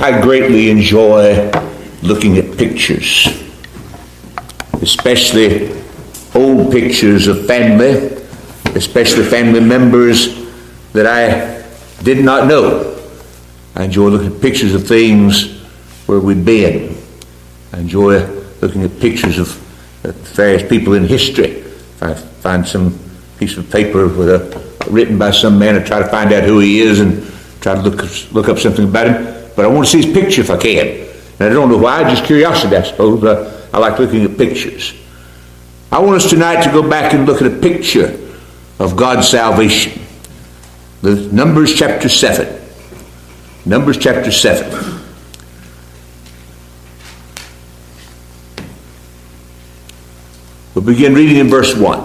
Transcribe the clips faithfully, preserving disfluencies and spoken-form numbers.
I greatly enjoy looking at pictures, especially old pictures of family, especially family members that I did not know. I enjoy looking at pictures of things where we've been. I enjoy looking at pictures of various people in history. If I find some piece of paper with a, written by some man, I try to find out who he is and try to look look up something about him. But I want to see his picture if I can. And I don't know why, just curiosity, I suppose, but I like looking at pictures. I want us tonight to go back and look at a picture of God's salvation. The Numbers chapter seven. Numbers chapter seven. We'll begin reading in verse one.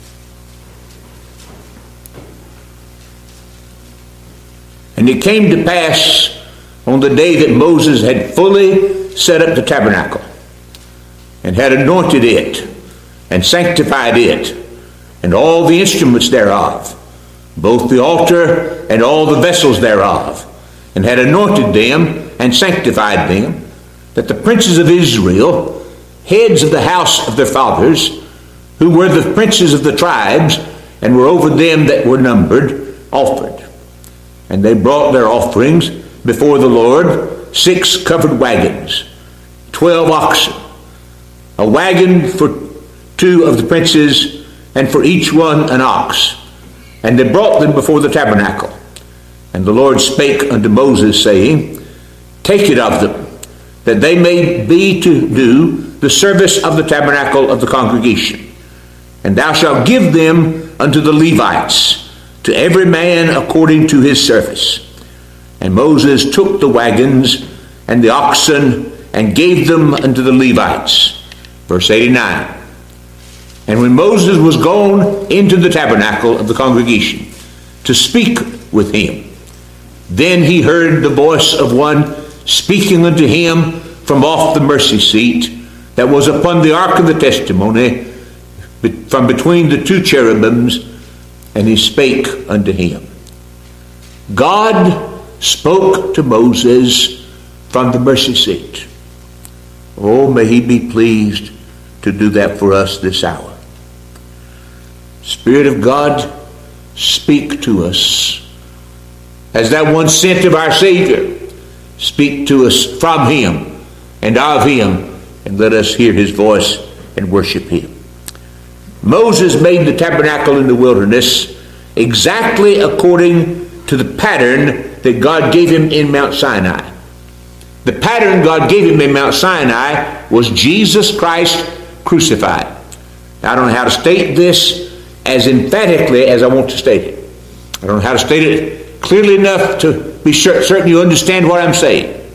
And it came to pass on the day that Moses had fully set up the tabernacle, and had anointed it, and sanctified it, and all the instruments thereof, both the altar and all the vessels thereof, and had anointed them, and sanctified them, that the princes of Israel, heads of the house of their fathers, who were the princes of the tribes, and were over them that were numbered, offered. And they brought their offerings before the Lord, six covered wagons, twelve oxen, a wagon for two of the princes, and for each one an ox. And they brought them before the tabernacle. And the Lord spake unto Moses, saying, Take it of them, that they may be to do the service of the tabernacle of the congregation. And thou shalt give them unto the Levites, to every man according to his service. And Moses took the wagons and the oxen, and gave them unto the Levites. Verse eighty-nine. And when Moses was gone into the tabernacle of the congregation to speak with him, then he heard the voice of one speaking unto him from off the mercy seat that was upon the ark of the testimony, from between the two cherubims, and he spake unto him. God spoke to Moses from the mercy seat. Oh, may he be pleased to do that for us this hour. Spirit of God, speak to us. As that one sent of our Savior, speak to us from him and of him, and let us hear his voice and worship him. Moses made the tabernacle in the wilderness exactly according to the pattern that God gave him in Mount Sinai. The pattern God gave him in Mount Sinai was Jesus Christ crucified. Now, I don't know how to state this as emphatically as I want to state it. I don't know how to state it clearly enough to be sure, certain you understand what I'm saying.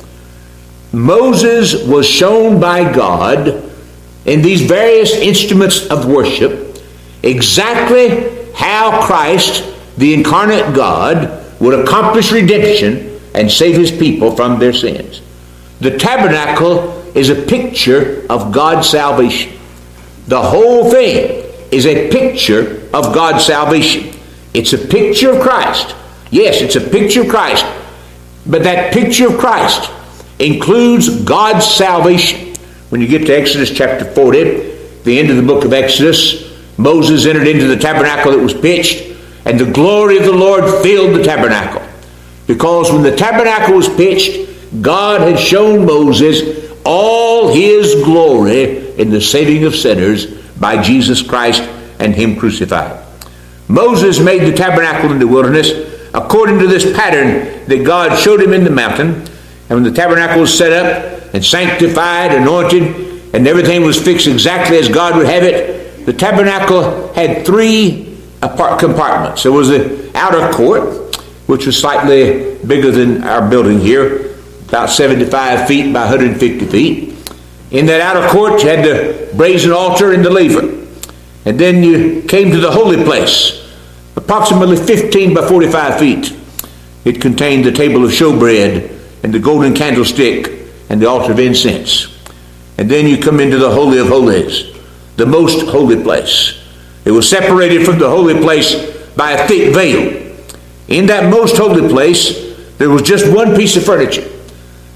Moses was shown by God in these various instruments of worship exactly how Christ, the incarnate God, would accomplish redemption and save his people from their sins. The tabernacle is a picture of God's salvation. The whole thing is a picture of God's salvation. It's a picture of Christ. Yes, it's a picture of Christ. But that picture of Christ includes God's salvation. When you get to Exodus chapter forty, the end of the book of Exodus, Moses entered into the tabernacle that was pitched, and the glory of the Lord filled the tabernacle. Because when the tabernacle was pitched, God had shown Moses all his glory in the saving of sinners by Jesus Christ and him crucified. Moses made the tabernacle in the wilderness according to this pattern that God showed him in the mountain. And when the tabernacle was set up and sanctified, anointed, and everything was fixed exactly as God would have it, the tabernacle had three compartments. There was the outer court, which was slightly bigger than our building here, about seventy-five feet by one hundred fifty feet. In that outer court, you had the brazen altar and the laver. And then you came to the holy place, approximately fifteen by forty-five feet. It contained the table of showbread and the golden candlestick and the altar of incense. And then you come into the Holy of Holies, the most holy place. It was separated from the holy place by a thick veil. In that most holy place, there was just one piece of furniture.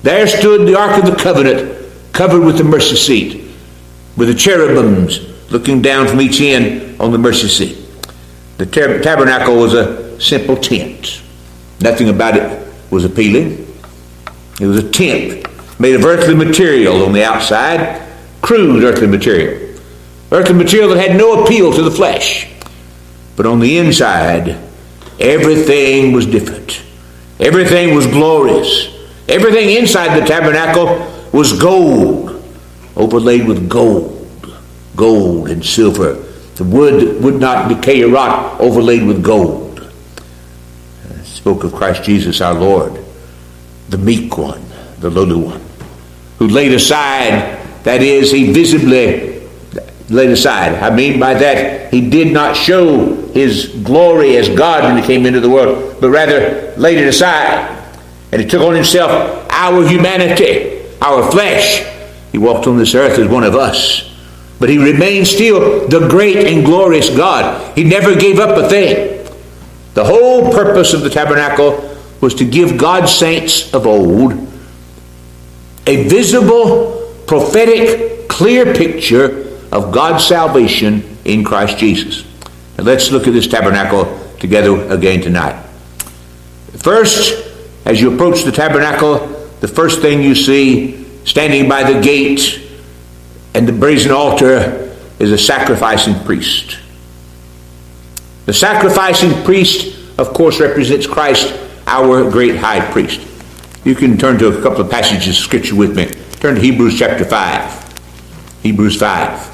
There stood the Ark of the Covenant, covered with the mercy seat, with the cherubims looking down from each end on the mercy seat. The tab- tabernacle was a simple tent. Nothing about it was appealing. It was a tent made of earthly material on the outside, crude earthly material. Earthly material that had no appeal to the flesh. But on the inside, everything was different. Everything was glorious. Everything inside the tabernacle was gold, overlaid with gold, gold and silver. The wood would not decay or rot, overlaid with gold. It spoke of Christ Jesus our Lord, the meek one, the lowly one, who laid aside, that is, he visibly laid aside. I mean by that, he did not show his glory as God when he came into the world, but rather laid it aside. And he took on himself our humanity, our flesh. He walked on this earth as one of us. But he remained still the great and glorious God. He never gave up a thing. The whole purpose of the tabernacle was to give God's saints of old a visible, prophetic, clear picture of God's salvation in Christ Jesus. Now let's look at this tabernacle together again tonight. First, as you approach the tabernacle, the first thing you see standing by the gate and the brazen altar is a sacrificing priest. The sacrificing priest, of course, represents Christ, our great high priest. You can turn to a couple of passages of Scripture with me. Turn to Hebrews chapter five. Hebrews five.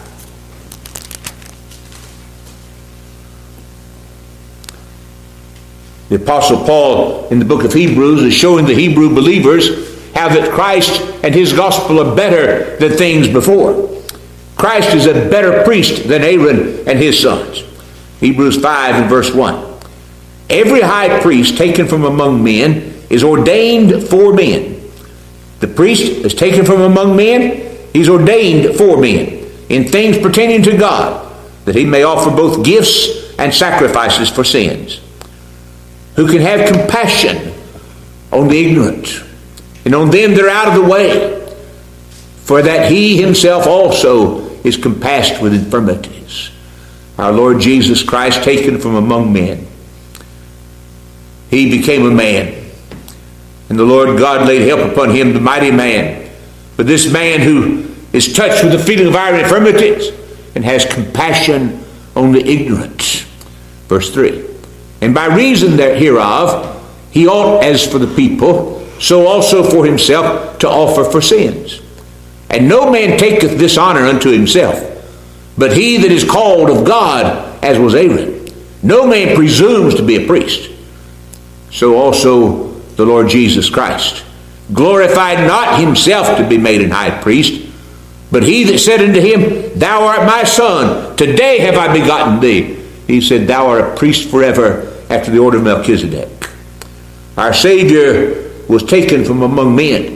The Apostle Paul in the book of Hebrews is showing the Hebrew believers how that Christ and his gospel are better than things before. Christ is a better priest than Aaron and his sons. Hebrews five and verse one. Every high priest taken from among men is ordained for men. The priest is taken from among men. He's ordained for men in things pertaining to God, that he may offer both gifts and sacrifices for sins, who can have compassion on the ignorant and on them that are out of the way, for that he himself also is compassed with infirmities. Our Lord Jesus Christ, taken from among men, he became a man. And the Lord God laid help upon him, the mighty man. But this man who is touched with the feeling of our infirmities and has compassion on the ignorant. Verse three. And by reason hereof, he ought, as for the people, so also for himself, to offer for sins. And no man taketh this honor unto himself, but he that is called of God, as was Aaron. No man presumes to be a priest. So also the Lord Jesus Christ glorified not himself to be made an high priest, but he that said unto him, Thou art my son, today have I begotten thee. He said, Thou art a priest forever after the order of Melchizedek. Our Savior was taken from among men.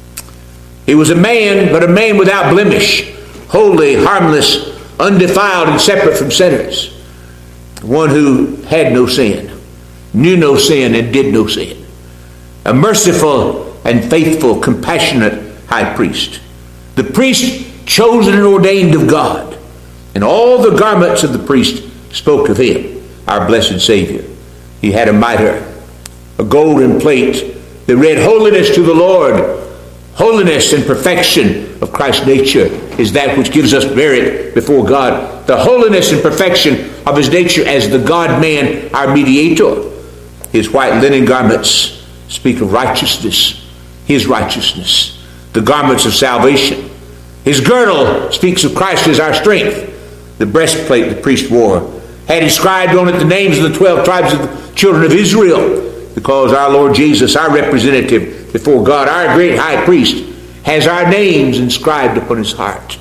He was a man, but a man without blemish, holy, harmless, undefiled, and separate from sinners. One who had no sin, knew no sin, and did no sin. A merciful and faithful, compassionate high priest. The priest chosen and ordained of God. And all the garments of the priest spoke of him, our blessed Savior. He had a mitre, a golden plate that read, Holiness to the Lord. Holiness and perfection of Christ's nature is that which gives us merit before God. The holiness and perfection of his nature as the God-man, our mediator. His white linen garments speak of righteousness, his righteousness, the garments of salvation. His girdle speaks of Christ as our strength. The breastplate the priest wore had inscribed on it the names of the twelve tribes of the children of Israel, because our Lord Jesus, our representative before God, our great high priest, has our names inscribed upon his heart.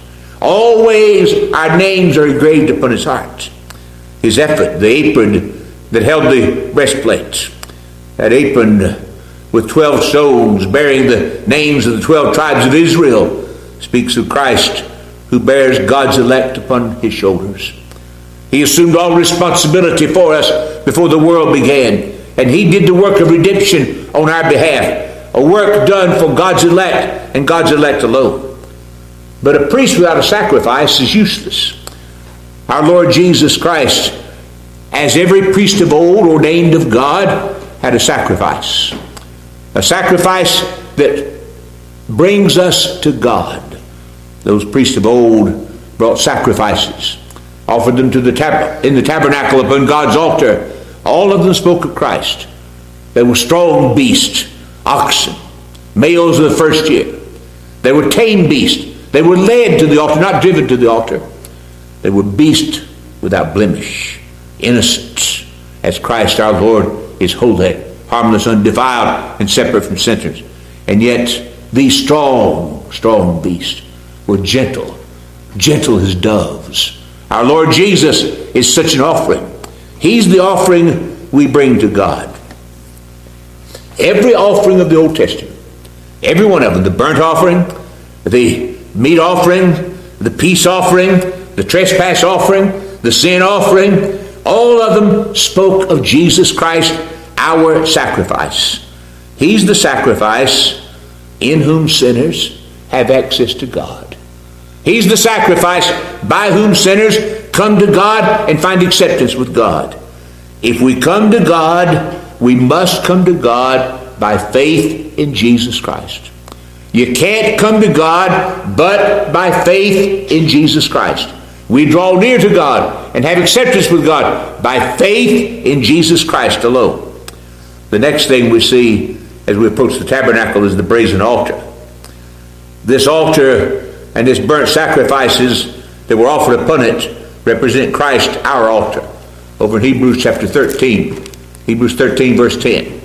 Always our names are engraved upon his heart. His ephod, the apron that held the breastplate, that apron with twelve stones bearing the names of the twelve tribes of Israel, speaks of Christ who bears God's elect upon his shoulders. He assumed all responsibility for us before the world began, and he did the work of redemption on our behalf. a work done for God's elect and God's elect alone. But a priest without a sacrifice is useless. Our Lord Jesus Christ, as every priest of old ordained of God, had a sacrifice. A sacrifice that brings us to God. Those priests of old brought sacrifices, offered them to the tab- in the tabernacle upon God's altar. All of them spoke of Christ. They were strong beasts, oxen, males of the first year. They were tame beasts. They were led to the altar, not driven to the altar. They were beasts without blemish, innocent, as Christ our Lord is holy, harmless, undefiled, and separate from sinners. And yet these strong, strong beasts were gentle, gentle as doves. Our Lord Jesus is such an offering. He's the offering we bring to God. Every offering of the Old Testament, every one of them, the burnt offering, the meat offering, the peace offering, the trespass offering, the sin offering, all of them spoke of Jesus Christ, our sacrifice. He's the sacrifice in whom sinners have access to God. He's the sacrifice by whom sinners come to God and find acceptance with God. If we come to God, we must come to God by faith in Jesus Christ. You can't come to God but by faith in Jesus Christ. We draw near to God and have acceptance with God by faith in Jesus Christ alone. The next thing we see as we approach the tabernacle is the brazen altar. This altar and this burnt sacrifices that were offered upon it represent Christ, our altar. Over in Hebrews chapter thirteen. Hebrews thirteen verse ten.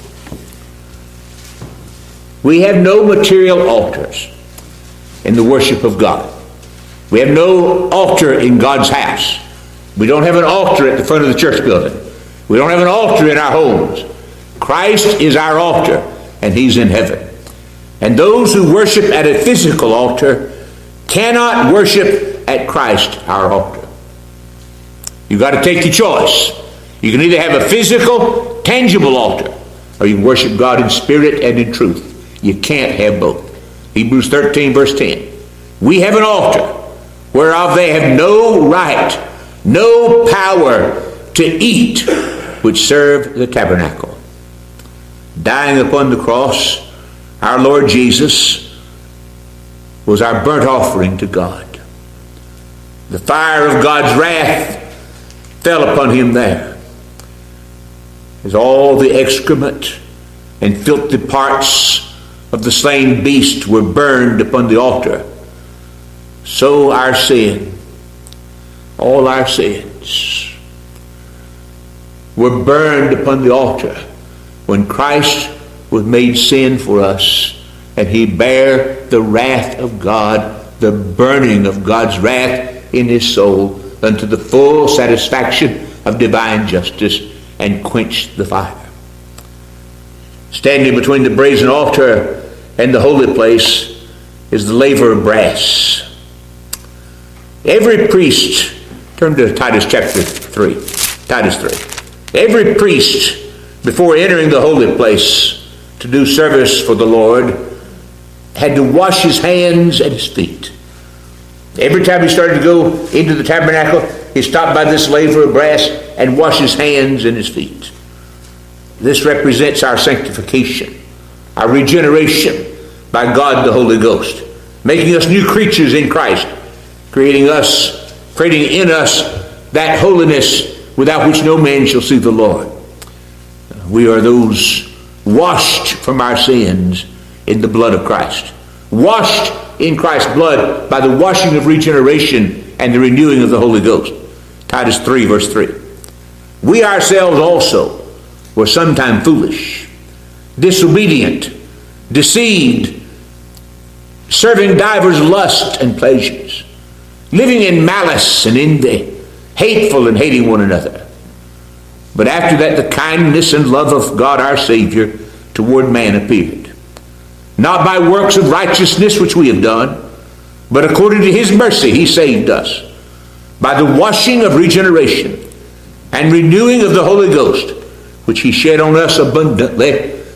We have no material altars in the worship of God. We have no altar in God's house. We don't have an altar at the front of the church building. We don't have an altar in our homes. Christ is our altar, and He's in heaven. And those who worship at a physical altar cannot worship at Christ, our altar. You've got to take your choice. You can either have a physical, tangible altar, or you can worship God in spirit and in truth. You can't have both. Hebrews thirteen verse ten. We have an altar whereof they have no right, no power to eat, which serve the tabernacle. Dying upon the cross, our Lord Jesus was our burnt offering to God. The fire of God's wrath fell upon Him there. As all the excrement and filthy parts of the slain beast were burned upon the altar, so our sin, all our sins, were burned upon the altar when Christ was made sin for us, and He bare the wrath of God, the burning of God's wrath in His soul, unto the full satisfaction of divine justice, and quenched the fire. Standing between the brazen altar and the holy place is the laver of brass. Every priest, turn to Titus chapter three, Titus three. Every priest, before entering the holy place to do service for the Lord, had to wash his hands and his feet. Every time he started to go into the tabernacle, he stopped by this laver of brass and washed his hands and his feet. This represents our sanctification, our regeneration by God the Holy Ghost, making us new creatures in Christ, creating us, creating in us that holiness without which no man shall see the Lord. We are those washed from our sins in the blood of Christ. Washed in Christ's blood by the washing of regeneration and the renewing of the Holy Ghost. Titus three verse three. We ourselves also were sometime foolish, disobedient, deceived, serving divers lusts and pleasures, living in malice and envy, hateful and hating one another. But after that the kindness and love of God our Savior toward man appeared, not by works of righteousness which we have done, but according to His mercy He saved us, by the washing of regeneration and renewing of the Holy Ghost, which He shed on us abundantly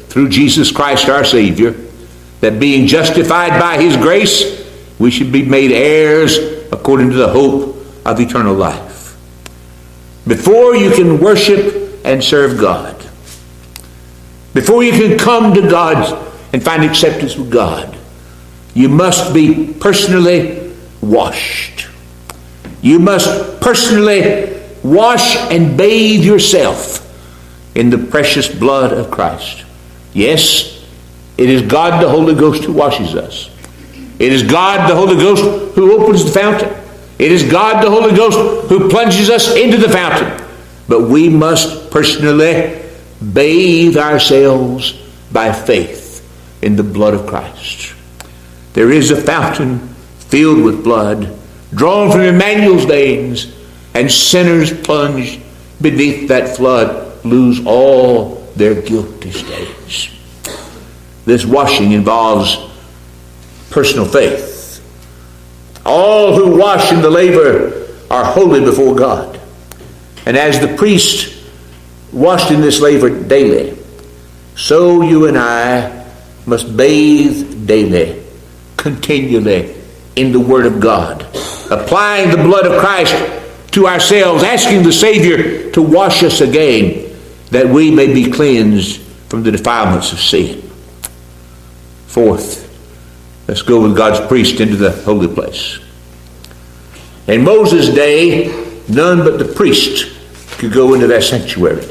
through Jesus Christ our Savior, that being justified by his grace, we should be made heirs according to the hope of eternal life. Before you can worship and serve God, before you can come to God and find acceptance with God, you must be personally washed. You must personally wash and bathe yourself in the precious blood of Christ. Yes, it is God the Holy Ghost who washes us. It is God the Holy Ghost who opens the fountain. It is God the Holy Ghost who plunges us into the fountain. But we must personally bathe ourselves by faith in the blood of Christ. There is a fountain filled with blood, drawn from Emmanuel's veins, and sinners plunged beneath that flood lose all their guilty stains. This washing involves personal faith. All who wash in the laver are holy before God. And as the priest washed in this laver daily, so you and I must bathe daily, continually in the Word of God, applying the blood of Christ to ourselves, asking the Savior to wash us again, that we may be cleansed from the defilements of sin. Fourth, let's go with God's priest into the holy place. In Moses' day, none but the priest could go into that sanctuary.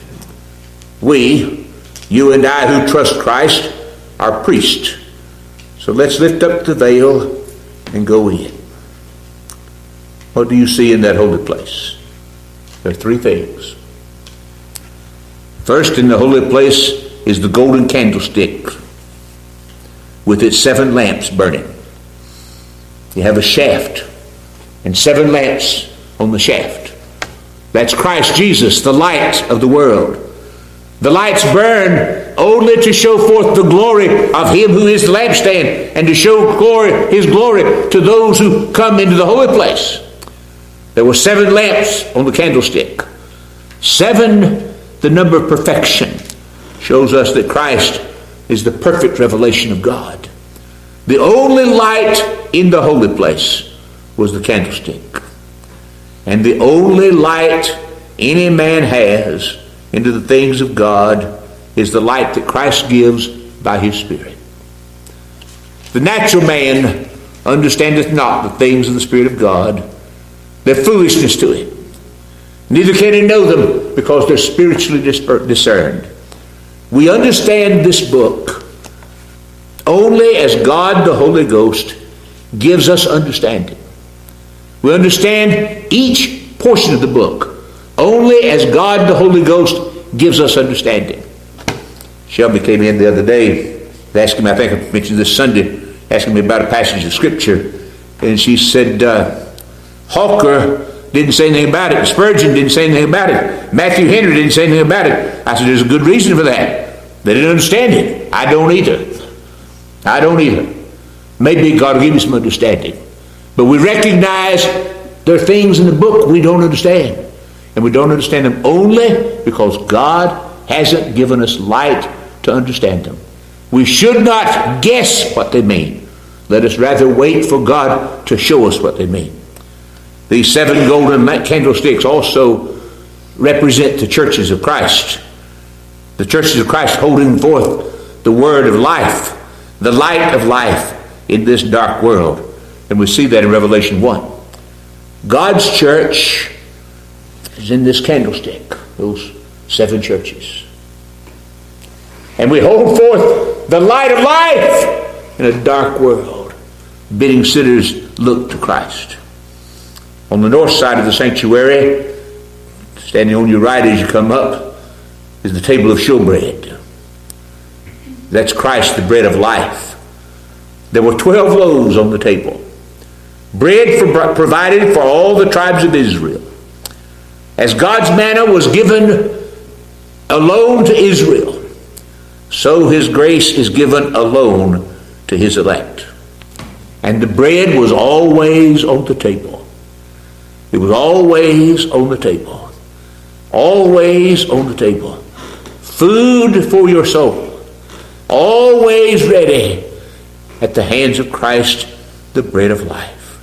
We, you and I who trust Christ, are priests. So let's lift up the veil and go in. What do you see in that holy place? There are three things. First, in the holy place is the golden candlestick with its seven lamps burning. You have a shaft and seven lamps on the shaft. That's Christ Jesus, the light of the world. The lights burn only to show forth the glory of him who is the lampstand, and to show glory, his glory to those who come into the holy place. There were seven lamps on the candlestick. Seven, the number of perfection, shows us that Christ is the perfect revelation of God. The only light in the holy place was the candlestick. And the only light any man has into the things of God is the light that Christ gives by his Spirit. The natural man understandeth not the things of the Spirit of God. They're foolishness to him. Neither can he know them, because they're spiritually discerned. We understand this book only as God the Holy Ghost gives us understanding. We understand each portion of the book only as God the Holy Ghost gives us understanding. Shelby came in the other day asking me, I think I mentioned this Sunday, asking me about a passage of Scripture. And she said, uh, Hawker didn't say anything about it. Spurgeon didn't say anything about it. Matthew Henry didn't say anything about it. I said, there's a good reason for that. They didn't understand it. I don't either. I don't either. Maybe God will give you some understanding. But we recognize there are things in the book we don't understand. And we don't understand them only because God hasn't given us light to understand them. We should not guess what they mean. Let us rather wait for God to show us what they mean. These seven golden candlesticks also represent the churches of Christ. The churches of Christ holding forth the word of life, the light of life in this dark world. And we see that in Revelation one. God's church is in this candlestick, those seven churches. And we hold forth the light of life in a dark world, bidding sinners look to Christ. On the north side of the sanctuary, standing on your right as you come up, is the table of showbread. That's Christ, the bread of life. There were twelve loaves on the table. Bread for, provided for all the tribes of Israel. As God's manna was given alone to Israel, so his grace is given alone to his elect. And the bread was always on the table. It was always on the table. Always on the table. Food for your soul. always ready at the hands of Christ, the bread of life.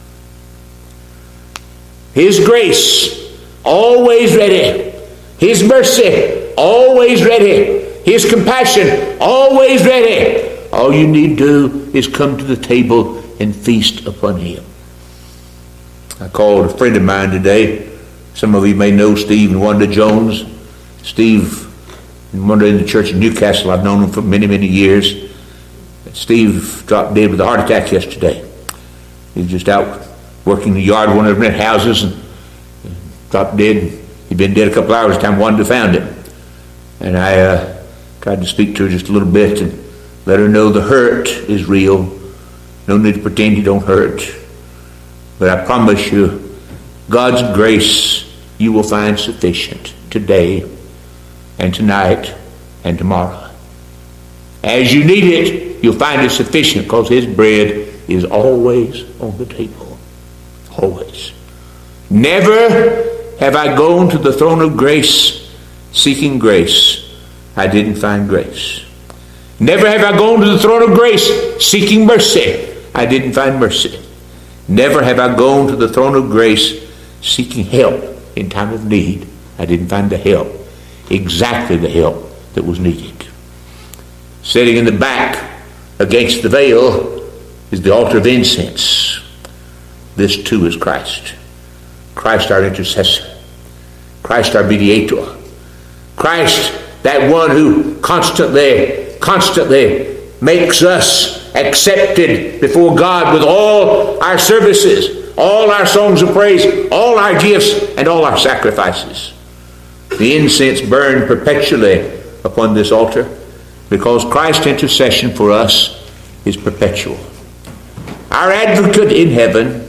His grace, always ready. His mercy, always ready. His compassion, always ready. All you need to do is come to the table and feast upon Him. I called a friend of mine today. Some of you may know Steve and Wanda Jones. Steve and Wanda in the church in Newcastle. I've known them for many, many years. Steve dropped dead with a heart attack yesterday. He was just out working the yard of one of their houses and dropped dead. He'd been dead a couple hours by the time Wanda found him. And I uh, tried to speak to her just a little bit and let her know the hurt is real. No need to pretend you don't hurt. But I promise you, God's grace you will find sufficient today and tonight and tomorrow. As you need it, you'll find it sufficient because His bread is always on the table. Always. Never have I gone to the throne of grace seeking grace. I didn't find grace. Never have I gone to the throne of grace seeking mercy. I didn't find mercy. Never have I gone to the throne of grace seeking help in time of need. I didn't find the help, exactly the help that was needed. Sitting in the back against the veil is the altar of incense. This too is Christ. Christ our intercessor. Christ our mediator. Christ, that one who constantly, constantly makes us accepted before God with all our services, all our songs of praise, all our gifts, and all our sacrifices. The incense burned perpetually upon this altar because Christ's intercession for us is perpetual. Our advocate in heaven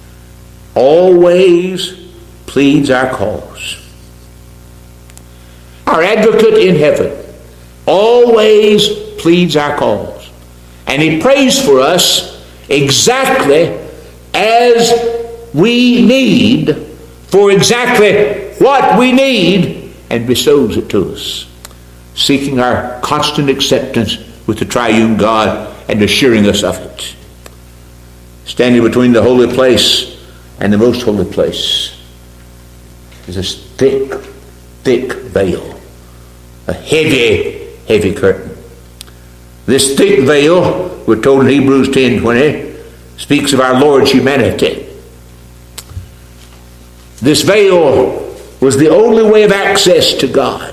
always pleads our cause. Our advocate in heaven always pleads our cause. And He prays for us exactly as we need, for exactly what we need, and bestows it to us, seeking our constant acceptance with the triune God and assuring us of it. Standing between the holy place and the most holy place is this thick, thick veil, a heavy, heavy curtain. This thick veil, we're told in Hebrews ten twenty, speaks of our Lord's humanity. This veil was the only way of access to God.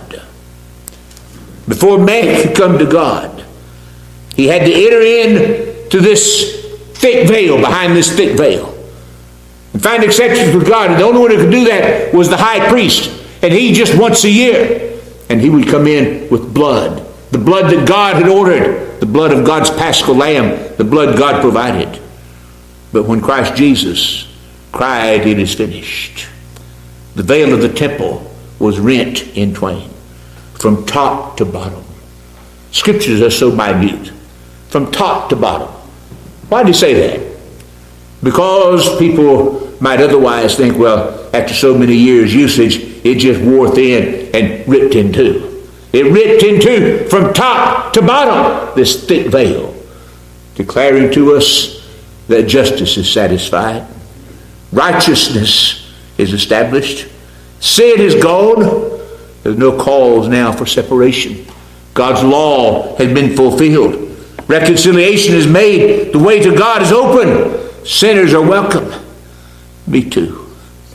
Before man could come to God, he had to enter in to this thick veil, behind this thick veil, and find acceptance with God. And the only one who could do that was the high priest. And he just once a year, and he would come in with blood. The blood that God had ordered, the blood of God's paschal lamb, the blood God provided. But when Christ Jesus cried, "It is finished," the veil of the temple was rent in twain, from top to bottom. Scriptures are so minute. From top to bottom. Why did he say that? Because people might otherwise think, well, after so many years' usage, it just wore thin and ripped in two. It ripped in two from top to bottom, this thick veil, declaring to us that justice is satisfied, righteousness is established, sin is gone, there's no cause now for separation. God's law has been fulfilled. Reconciliation is made. The way to God is open. Sinners are welcome. Me too.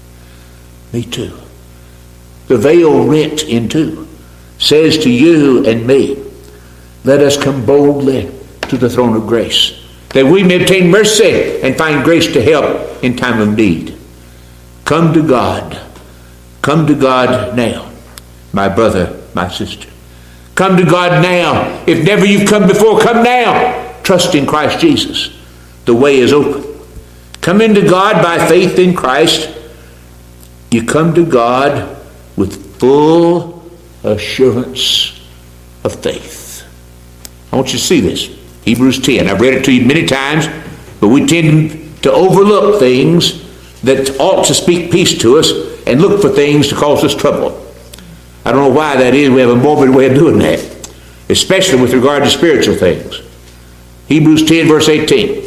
Me too. The veil rent in two says to you and me, let us come boldly to the throne of grace, that we may obtain mercy and find grace to help in time of need. Come to God. Come to God now, my brother, my sister. Come to God now. If never you've come before, come now. Trust in Christ Jesus. The way is open. Come into God by faith in Christ. You come to God with full assurance of faith. I want you to see this. Hebrews ten. I've read it to you many times, but we tend to overlook things that ought to speak peace to us and look for things to cause us trouble. I don't know why that is. We have a morbid way of doing that. especially with regard to spiritual things. Hebrews ten, verse eighteen.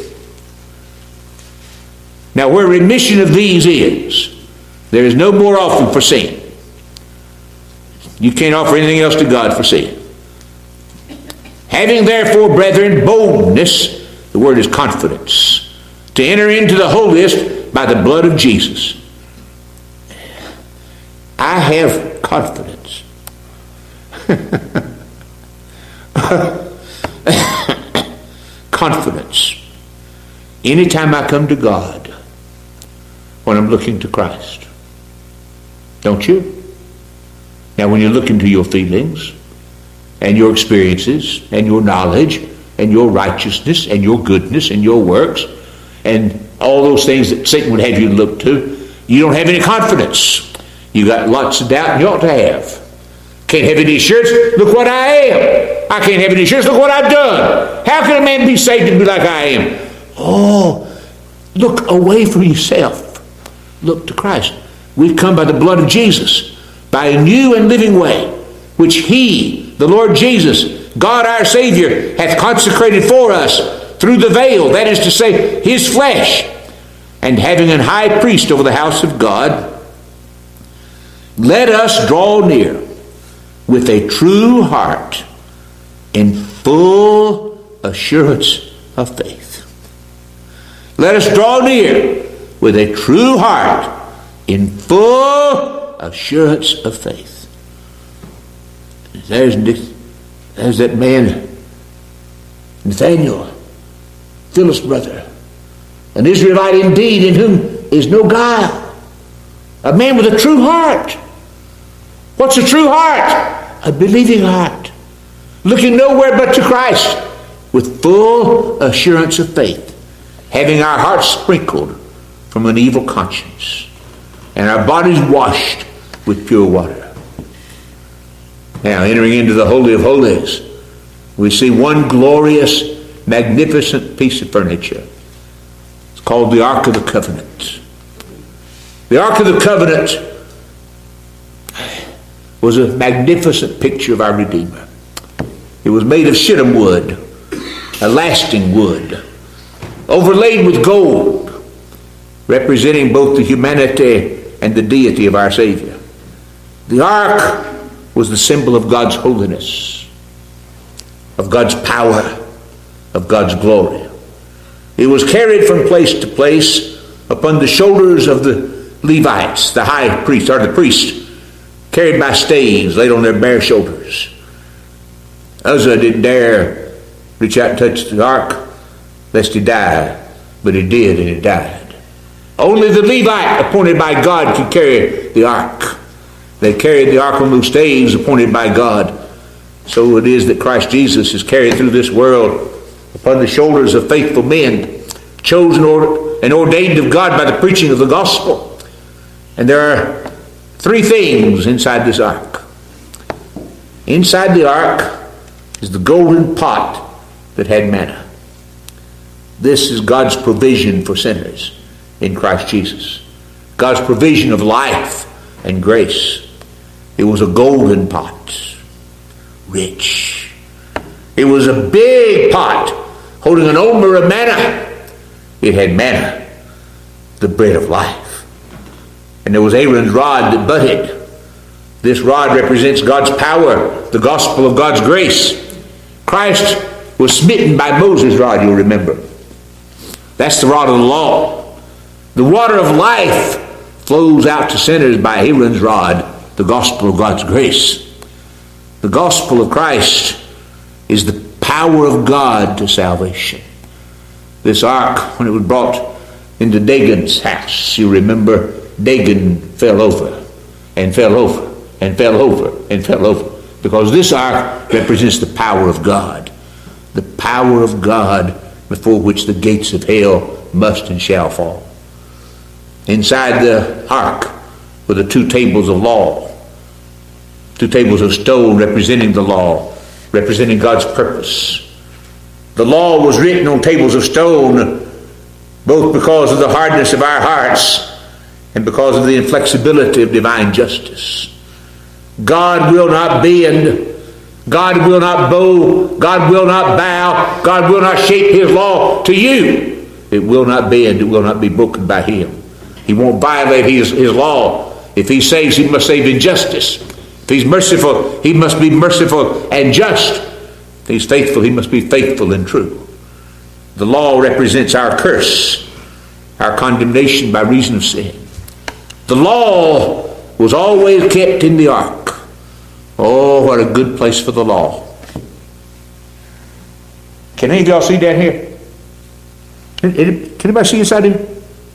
Now, where remission of these is, there is no more offering for sin. You can't offer anything else to God for sin. Having therefore, brethren, boldness, the word is confidence, to enter into the holiest by the blood of Jesus. I have confidence. Confidence. Anytime I come to God, when I'm looking to Christ. Don't you? Now, when you look into your feelings and your experiences and your knowledge and your righteousness and your goodness and your works and all those things that Satan would have you look to, you don't have any confidence. You got lots of doubt, and you ought to have. Can't have any assurance. Look what I am. I can't have any assurance. Look what I've done. How can a man be saved and be like I am? Oh, look away from yourself. Look to Christ. We've come by the blood of Jesus, by a new and living way, which He, the Lord Jesus, God our Savior, hath consecrated for us through the veil, that is to say, His flesh. And having an high priest over the house of God, let us draw near with a true heart in full assurance of faith. Let us draw near with a true heart in full assurance of faith. There's, there's that man, Nathaniel, Philip's brother, an Israelite indeed, in whom is no guile, a man with a true heart. What's a true heart? A believing heart, looking nowhere but to Christ, with full assurance of faith, having our hearts sprinkled from an evil conscience, and our bodies washed with pure water. Now, entering into the Holy of Holies, we see one glorious, magnificent piece of furniture. It's called the Ark of the Covenant. The Ark of the Covenant was a magnificent picture of our Redeemer. It was made of shittim wood, a lasting wood, overlaid with gold, representing both the humanity and the deity of our Savior. The ark was the symbol of God's holiness, of God's power, of God's glory. It was carried from place to place upon the shoulders of the Levites, the high priest, or the priest, carried by staves laid on their bare shoulders. Uzzah didn't dare reach out and touch the ark lest he die, but he did, and he died. Only the Levite appointed by God could carry the ark. They carried the ark on those staves appointed by God. So it is that Christ Jesus is carried through this world upon the shoulders of faithful men, chosen and ordained of God by the preaching of the gospel. And there are three things inside this ark. Inside the ark is the golden pot that had manna. This is God's provision for sinners in Christ Jesus. God's provision of life and grace. It was a golden pot, rich. It was a big pot holding an omer of manna. It had manna, the bread of life. And there was Aaron's rod that budded. This rod represents God's power, the gospel of God's grace. Christ was smitten by Moses' rod, you'll remember. That's the rod of the law. The water of life flows out to sinners by Aaron's rod, the gospel of God's grace. The gospel of Christ is the power of God to salvation. This ark, when it was brought into Dagon's house, you remember Dagon fell over and fell over and fell over and fell over, because this ark represents the power of God. The power of God before which the gates of hell must and shall fall. Inside the ark were the two tables of law. Two tables of stone representing the law, representing God's purpose. The law was written on tables of stone, both because of the hardness of our hearts and because of the inflexibility of divine justice. God will not bend. God will not bow, God will not bow, God will not shape His law to you. It will not bend, it will not be broken by Him. He won't violate His, his law. If He saves, He must save in justice. If He's merciful, He must be merciful and just. If He's faithful, He must be faithful and true. The law represents our curse, our condemnation by reason of sin. The law was always kept in the ark. Oh, what a good place for the law. Can any of y'all see down here? Can anybody see inside here?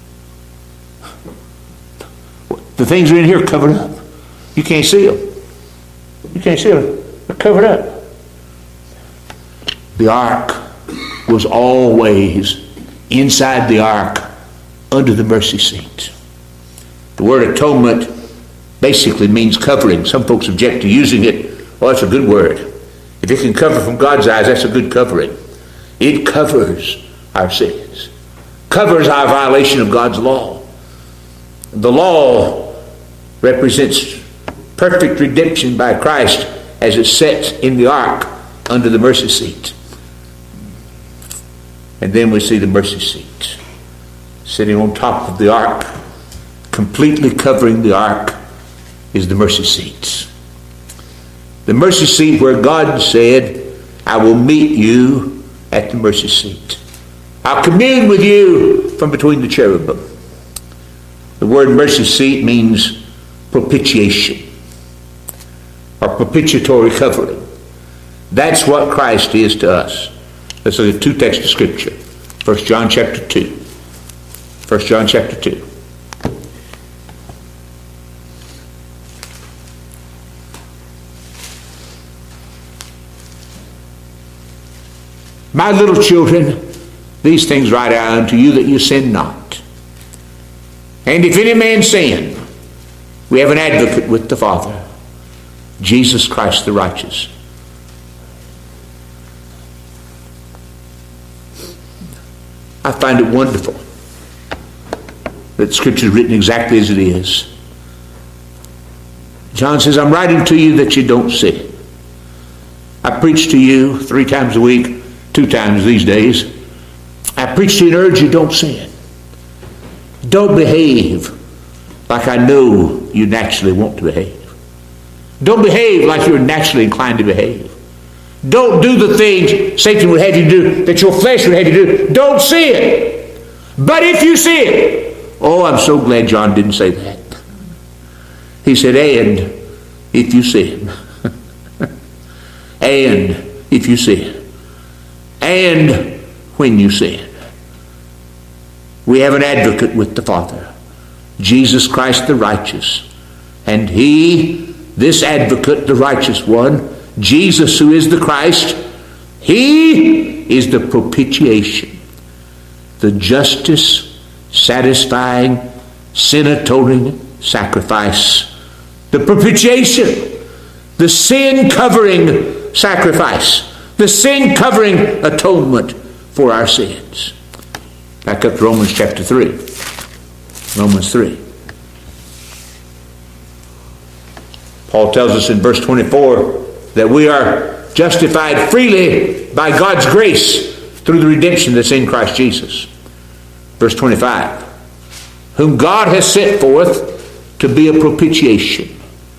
The things are in here covered up. You can't see them. You can't see them. They're covered up. The ark was always inside the ark under the mercy seat. The word atonement basically means covering. Some folks object to using it. Well, that's a good word. If it can cover from God's eyes, that's a good covering. It covers our sins. Covers our violation of God's law. The law represents perfect redemption by Christ as it sits in the ark under the mercy seat. And then we see the mercy seat sitting on top of the ark, completely covering the ark, is the mercy seat. The mercy seat where God said, I will meet you at the mercy seat. I'll commune with you from between the cherubim. The word mercy seat means propitiation or propitiatory covering. That's what Christ is to us. Let's look at two texts of Scripture. First John chapter two. First John chapter two. My little children, these things write I unto you, that you sin not. And if any man sin, we have an advocate with the Father, Jesus Christ the righteous. I find it wonderful that Scripture is written exactly as it is. John says, I'm writing to you that you don't sin. I preach to you three times a week, two times these days. I preach to you and urge you, don't sin. Don't behave like I know you naturally want to behave. Don't behave like you're naturally inclined to behave. Don't do the things Satan would have you do, that your flesh would have you do. Don't sin. But if you sin, oh, I'm so glad John didn't say that. He said, and if you sin. And if you sin. And when you sin. We have an advocate with the Father, Jesus Christ the righteous. And He, this advocate, the righteous one, Jesus who is the Christ, He is the propitiation, the justice, satisfying, sin-atoning sacrifice, the propitiation, the sin-covering sacrifice, the sin-covering atonement for our sins. Back up to Romans chapter three. Romans three. Paul tells us in verse twenty-four that we are justified freely by God's grace through the redemption that's in Christ Jesus. Verse twenty-five. Whom God has sent forth to be a propitiation,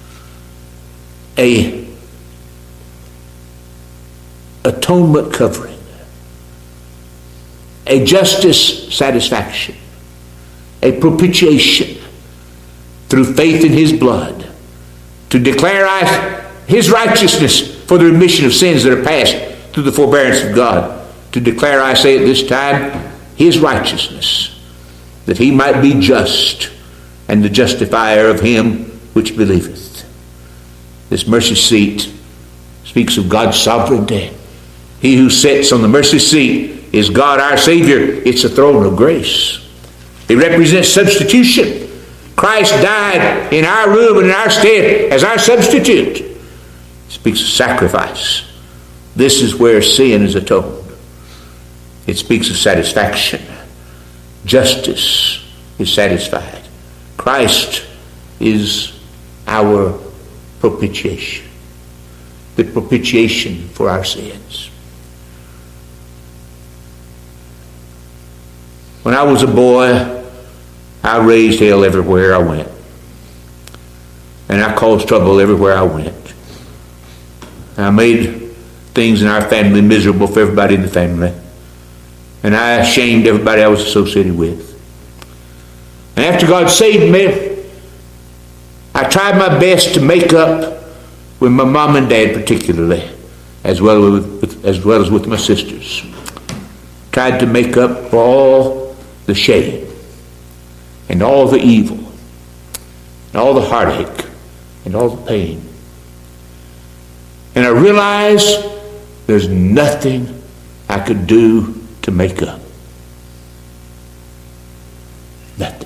a atonement covering, a justice satisfaction, a propitiation through faith in His blood, to declare His righteousness for the remission of sins that are past through the forbearance of God, to declare, I say at this time, His righteousness, that He might be just and the justifier of him which believeth. This mercy seat speaks of God's sovereignty. He who sits on the mercy seat is God our Savior. It's a throne of grace. It represents substitution. Christ died in our room and in our stead as our substitute. It speaks of sacrifice. This is where sin is atoned. It speaks of satisfaction. Justice is satisfied. Christ is our propitiation. the propitiation for our sins. When I was a boy, I raised hell everywhere I went. And I caused trouble everywhere I went. I made things in our family miserable for everybody in the family. And I shamed everybody I was associated with. And after God saved me, I tried my best to make up with my mom and dad particularly, as well as with, as well as with my sisters. Tried to make up for all the shame and all the evil and all the heartache and all the pain. And I realized there's nothing I could do to make up. Nothing.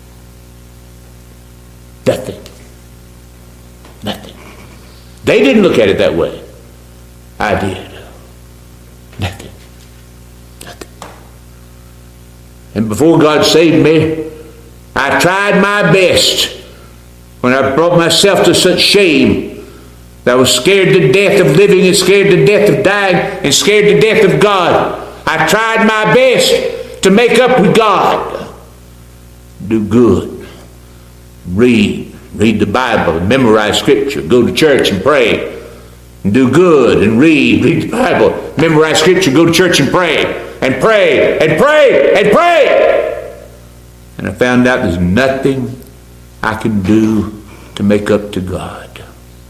Nothing. Nothing. They didn't look at it that way. I did. Nothing. Nothing. And before God saved me, I tried my best when I brought myself to such shame that I was scared to death of living and scared to death of dying and scared to death of God. I tried my best to make up with God. Do good. Read. Read the Bible. Memorize Scripture. Go to church and pray. And do good and read. Read the Bible. Memorize Scripture. Go to church and pray. And pray. And pray. And pray. And I found out there's nothing I can do to make up to God.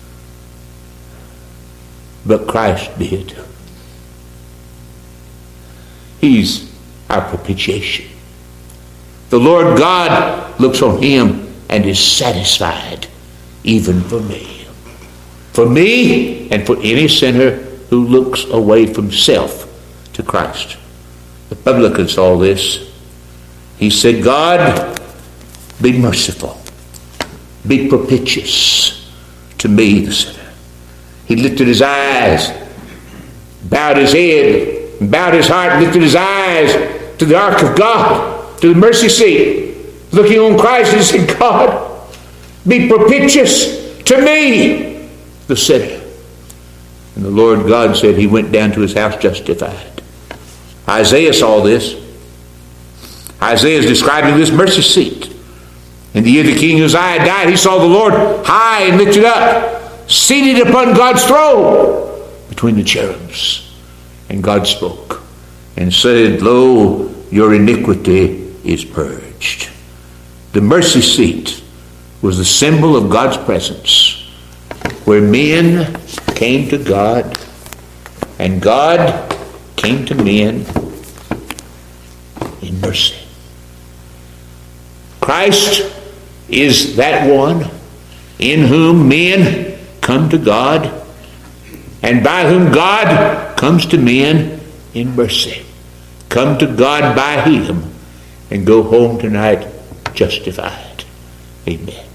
But Christ did. He's our propitiation. The Lord God looks on him and is satisfied, even for me. For me and for any sinner who looks away from self to Christ. The publican saw this. He said, God, be merciful. Be propitious to me, the sinner. He lifted his eyes, bowed his head, bowed his heart, lifted his eyes to the ark of God, to the mercy seat. Looking on Christ, he said, God, be propitious to me, the sinner. And the Lord God said he went down to his house justified. Isaiah saw this. Isaiah is describing this mercy seat. In the year the king Uzziah died, he saw the Lord high and lifted up, seated upon God's throne between the cherubs. And God spoke and said, Lo, your iniquity is purged. The mercy seat was the symbol of God's presence, where men came to God and God came to men in mercy. Christ is that one in whom men come to God and by whom God comes to men in mercy. Come to God by him and go home tonight justified. Amen.